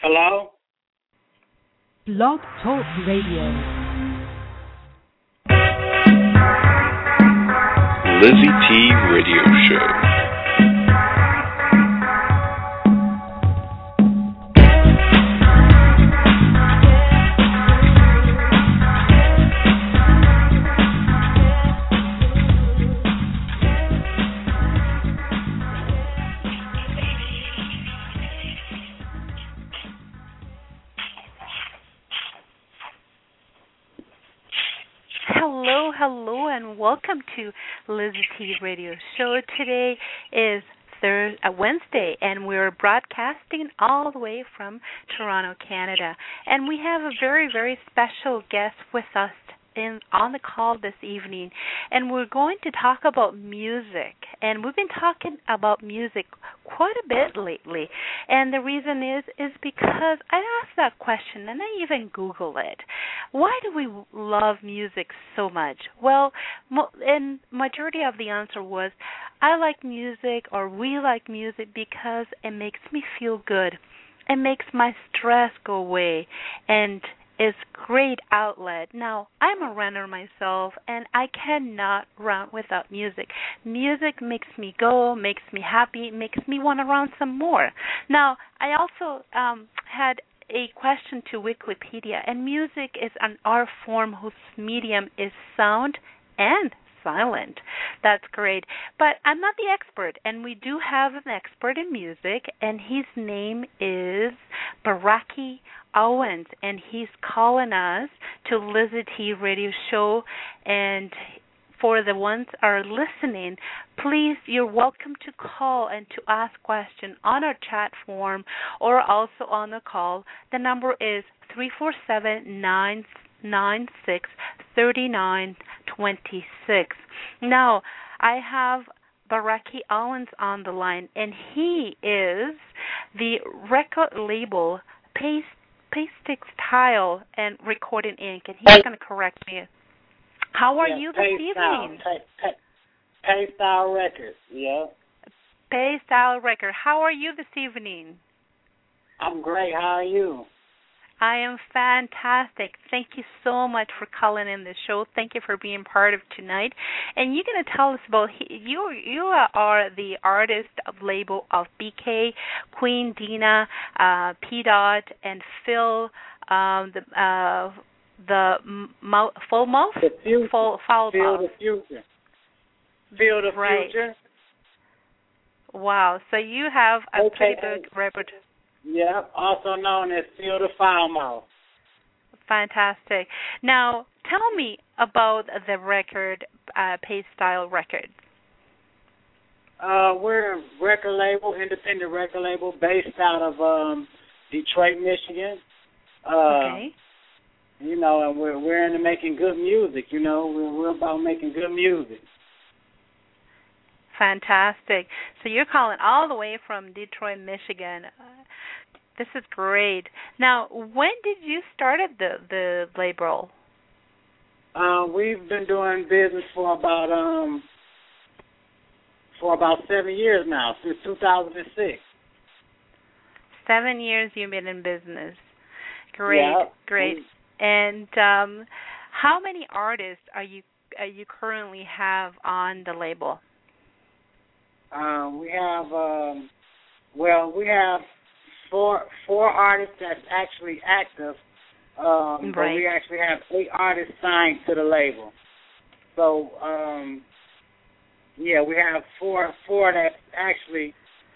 Hello? Blog Talk Radio. Lizzie T Radio Show. Hello, and welcome to Lizzie T Radio Show. Today is Wednesday, and we're broadcasting all the way from Toronto, Canada. And we have a very, very special guest with us on the call this evening, and we're going to talk about music. And we've been talking about music quite a bit lately, and the reason is because I asked that question, and I even Googled it. Why do we love music so much? Well, and majority of the answer was, I like music, or we like music because it makes me feel good. It makes my stress go away, and is great outlet. Now, I'm a runner myself, and I cannot run without music. Music makes me go, makes me happy, makes me want to run some more. Now, I also had a question to Wikipedia, and music is an art form whose medium is sound and silent. That's great. But I'm not the expert, and we do have an expert in music, and his name is Baraki Owens, and he's calling us to Lizzie T Radio Show. And for the ones that are listening, please, you're welcome to call and to ask questions on our chat form or also on the call. The number is 347-996-3926. Now, I have Baraki Owens on the line, and he is the record label Pace Textile and Recording Inc., and he's going to correct me. How are you this evening? Paystyle Records, yeah. Paystyle Record. How are you this evening? I'm great. How are you? I am fantastic. Thank you so much for calling in the show. Thank you for being part of tonight. And you're going to tell us about, you are the artist of label of BK, Queen Dina, P. Dot, and Phil, Full Mouth? Foul Feel the Future. Feel the Future. Wow. So you have a pretty big repertoire. Yeah, also known as Feel the Foul Mouth. Fantastic. Now, tell me about the record, Paystyle Records. We're a record label, independent record label, based out of Detroit, Michigan. Okay. You know, and we're into making good music. You know, we're about making good music. Fantastic. So you're calling all the way from Detroit, Michigan. This is great. Now, when did you start the label? We've been doing business for about 7 years now, since 2006. 7 years you've been in business. Great, yeah. Great. And how many artists are you currently have on the label? We have four artists that's actually active, but we actually have 8 artists signed to the label. So, we have four that's actually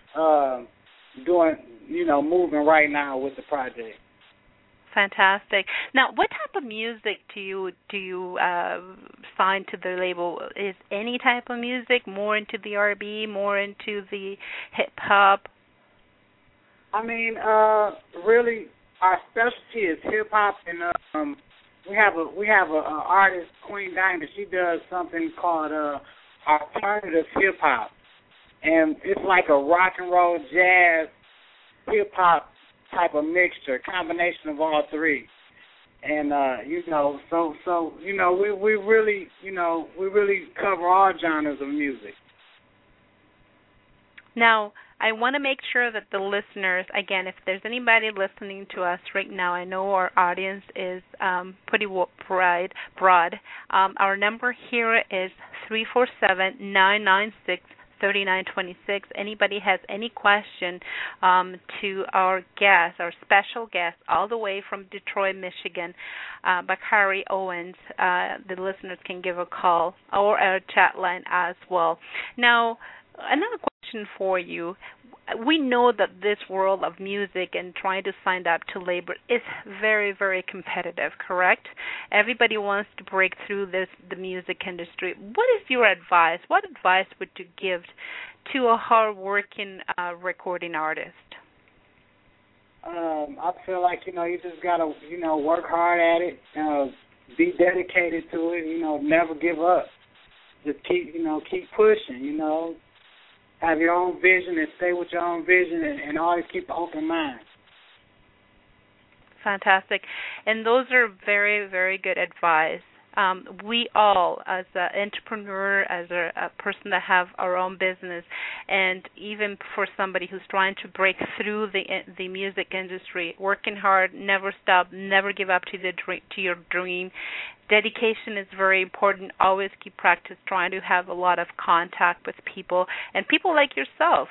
moving right now with the project. Fantastic. Now, what type of music do you sign to the label? Is any type of music more into the R&B, more into the hip hop? I mean, really, our specialty is hip hop, and we have a artist, Queen Dina. She does something called alternative hip hop, and it's like a rock and roll, jazz, hip hop type of mixture, combination of all three. And we really cover all genres of music. Now, I want to make sure that the listeners, again, if there's anybody listening to us right now, I know our audience is pretty broad. Our number here is 347-996-3926. Anybody has any question to our guest, our special guest, all the way from Detroit, Michigan, Bakari Owens, the listeners can give a call or a chat line as well. Now, another question for you. We know that this world of music and trying to sign up to labor is very, very competitive, correct? Everybody wants to break through the music industry. What is your advice? What advice would you give to a hard-working recording artist? I feel like, you just got to, work hard at it, be dedicated to it, never give up. Just keep pushing, Have your own vision and stay with your own vision and always keep an open mind. Fantastic. And those are very, very good advice. We all, as an entrepreneur, as a person that have our own business, and even for somebody who's trying to break through the music industry, working hard, never stop, never give up to your dream. Dedication is very important. Always keep practice, trying to have a lot of contact with people, and people like yourself.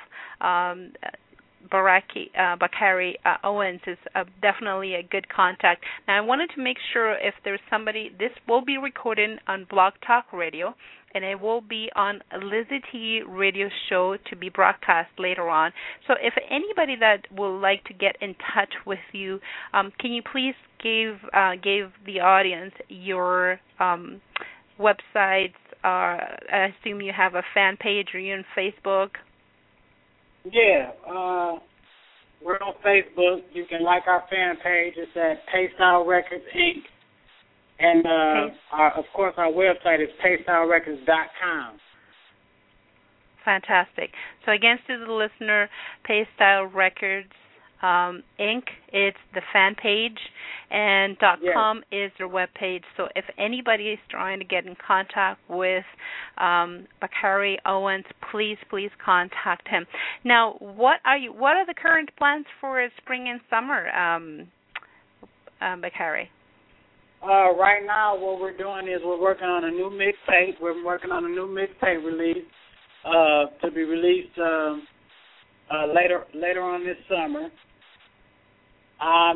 Bakari Owens is definitely a good contact. Now, I wanted to make sure if there's somebody, this will be recorded on Blog Talk Radio, and it will be on a Lizzie T radio show to be broadcast later on. So if anybody that would like to get in touch with you, can you please give the audience your websites? I assume you have a fan page. Are you on Facebook? Yeah, we're on Facebook. You can like our fan page. It's at Paystyle Records, Inc. And, of course, our website is paystylerecords.com. Fantastic. So, again, to the listener, Paystyle Records, Inc., it's the fan page, and .com is their web page. So if anybody is trying to get in contact with Bakari Owens, please contact him. Now, what are the current plans for spring and summer, Bakari? Right now, what we're doing is we're working on a new mixtape. We're working on a new mixtape release to be released later on this summer. I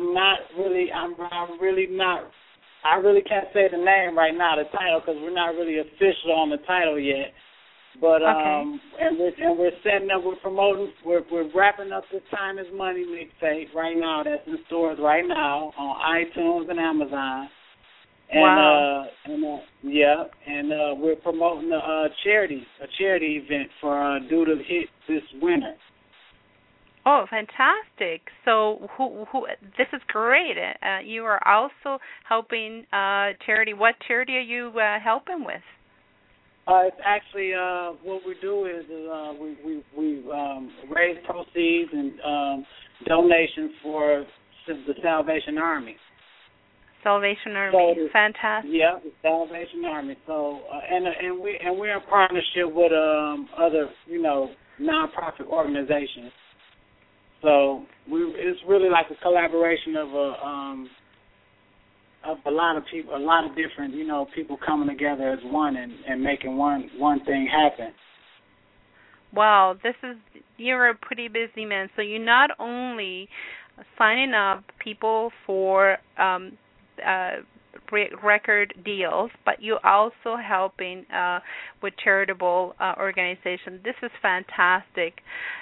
really can't say the name right now, the title, because we're not really official on the title yet. But and we're setting up, we're promoting, we're wrapping up the Time Is Money mixtape right now. That's in stores right now on iTunes and Amazon. And, wow. And we're promoting a charity event for Due to Hit this winter. Oh, fantastic! So, who? This is great. You are also helping charity. What charity are you helping with? It's actually what we do is we raise proceeds and donations for the Salvation Army. Salvation Army, so, fantastic. Yeah, the Salvation Army. So and we're in partnership with other nonprofit organizations. So it's really like a collaboration of a lot of people, a lot of different people coming together as one and making one thing happen. Wow, you're a pretty busy man. So you're not only signing up people for record deals, but you're also helping with charitable organizations. This is fantastic.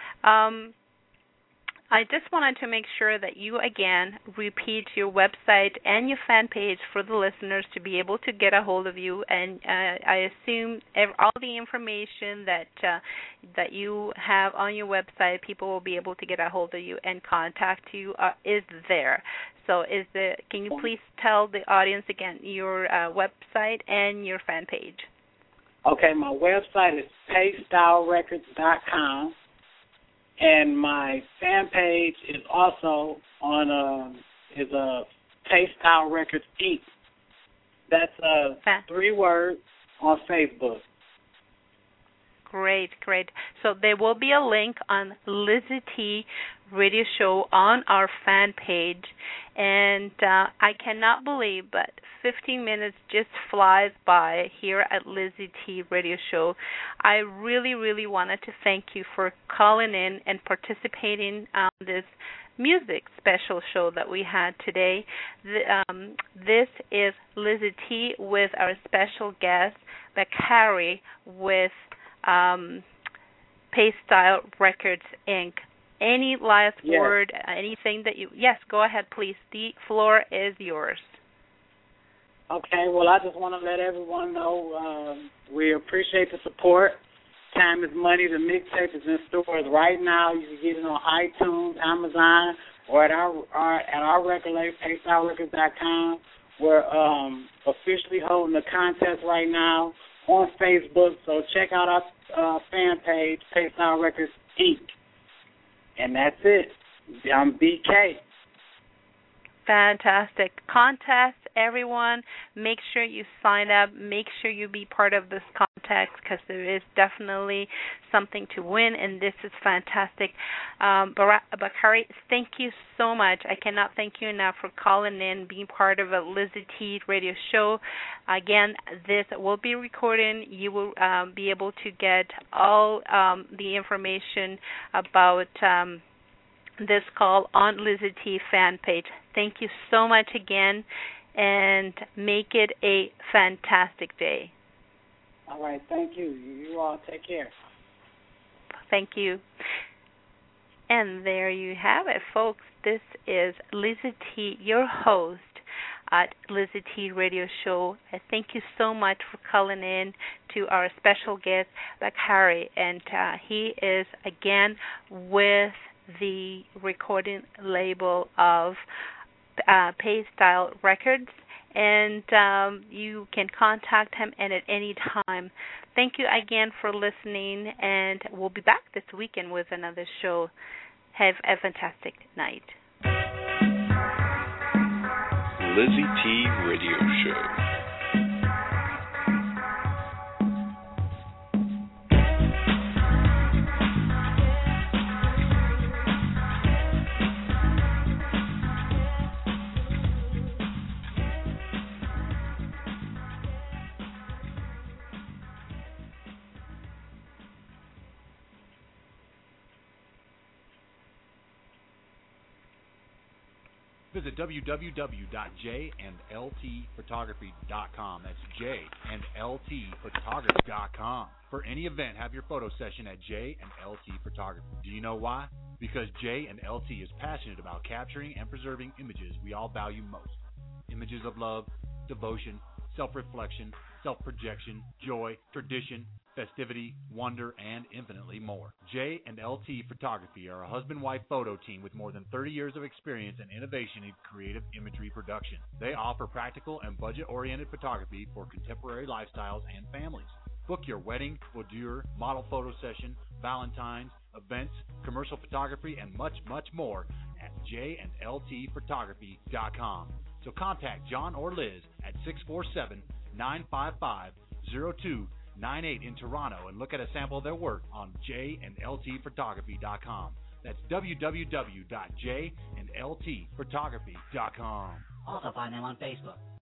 I just wanted to make sure that you, again, repeat your website and your fan page for the listeners to be able to get a hold of you. And I assume all the information that you have on your website, people will be able to get a hold of you and contact you is there. So can you please tell the audience again your website and your fan page? Okay, my website is paystylerecords.com. And my fan page is also on Paystyle Records Inc. That's 3 words on Facebook. Great, great. So there will be a link on Lizzie T Radio Show on our fan page. And I cannot believe, but 15 minutes just flies by here at Lizzie T Radio Show. I really, really wanted to thank you for calling in and participating on this music special show that we had today. This is Lizzie T with our special guest, Bakari, with Pace Style Records, Inc. Any last word, anything that you... Yes, go ahead, please. The floor is yours. Okay, well, I just want to let everyone know we appreciate the support. Time is money. The mixtape is in stores right now. You can get it on iTunes, Amazon, or at our record label, PaceOutRecords.com. We're officially holding a contest right now on Facebook, so check out our fan page, Pace Out Records, Inc. And that's it. I'm BK. Fantastic. Contest, everyone. Make sure you sign up. Make sure you be part of this contest because there is definitely something to win, and this is fantastic. Bakari, thank you so much. I cannot thank you enough for calling in, being part of a Lizzie T Radio Show. Again, this will be recorded. You will be able to get all the information about this call on Lizzie T fan page. Thank you so much again, and make it a fantastic day. All right, thank you. You all take care. Thank you. And there you have it, folks. This is Lizzie T, your host at Lizzie T Radio Show. I thank you so much for calling in to our special guest, Bakari, and he is again with the recording label of Pace Style Records, and you can contact him at any time. Thank you again for listening, and we'll be back this weekend with another show. Have a fantastic night. Lizzie T Radio Show. Visit www.jandltphotography.com. That's jandltphotography.com. For any event, have your photo session at J&LT Photography. Do you know why? Because J&LT is passionate about capturing and preserving images we all value most. Images of love, devotion, self-reflection, self-projection, joy, tradition, festivity, wonder, and infinitely more. J&LT Photography are a husband-wife photo team with more than 30 years of experience and innovation in creative imagery production. They offer practical and budget-oriented photography for contemporary lifestyles and families. Book your wedding, boudoir, model photo session, Valentine's, events, commercial photography, and much, much more at jandltphotography.com. So contact John or Liz at 647-955-0298 in Toronto and look at a sample of their work on jandltphotography.com. That's www.jandltphotography.com. Also find them on Facebook.